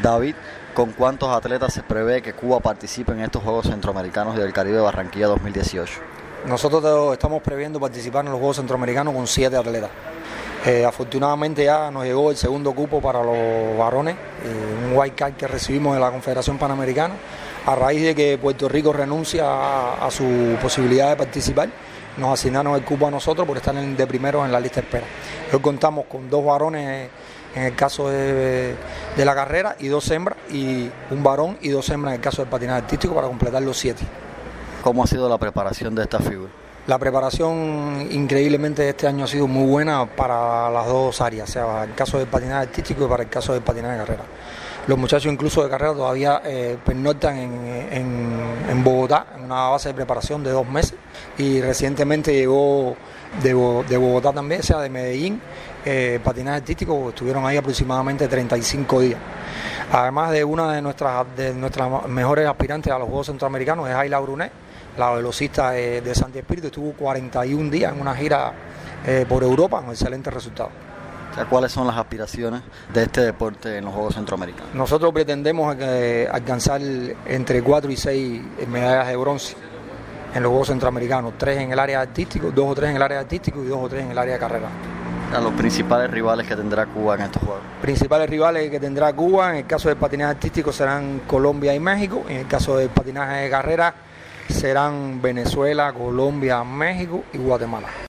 David, ¿con cuántos atletas se prevé que Cuba participe en estos Juegos Centroamericanos y del Caribe de Barranquilla 2018? Nosotros estamos previendo participar en los Juegos Centroamericanos con 7 atletas. Afortunadamente ya nos llegó el segundo cupo para los varones, un white card que recibimos de la Confederación Panamericana, a raíz de que Puerto Rico renuncia a su posibilidad de participar. Nos asignaron el cupo a nosotros por estar de primeros en la lista de espera. Hoy contamos con 2 varones en el caso de la carrera y 2 hembras, y un varón y 2 hembras en el caso del patinaje artístico para completar los 7. ¿Cómo ha sido la preparación de esta figura? La preparación increíblemente este año ha sido muy buena para las dos áreas, o sea, para el caso del patinaje artístico y para el caso del patinaje de carrera. Los muchachos incluso de carrera todavía pernoctan en Bogotá, en una base de preparación de 2 meses, y recientemente llegó de Bogotá también, o sea, de Medellín, patinaje artístico, estuvieron ahí aproximadamente 35 días. Además de una de nuestras mejores aspirantes a los Juegos Centroamericanos es Ayla Brunet, la velocista de Santi Espíritu, estuvo 41 días en una gira por Europa con excelentes resultados. O sea, ¿cuáles son las aspiraciones de este deporte en los Juegos Centroamericanos? Nosotros pretendemos alcanzar entre 4 y 6 medallas de bronce en los Juegos Centroamericanos, 3 en el área artístico, 2 o 3 en el área artístico y 2 o 3 en el área de carrera. A los principales rivales que tendrá Cuba en estos Juegos. Principales rivales que tendrá Cuba en el caso del patinaje artístico serán Colombia y México, en el caso del patinaje de carrera serán Venezuela, Colombia, México y Guatemala.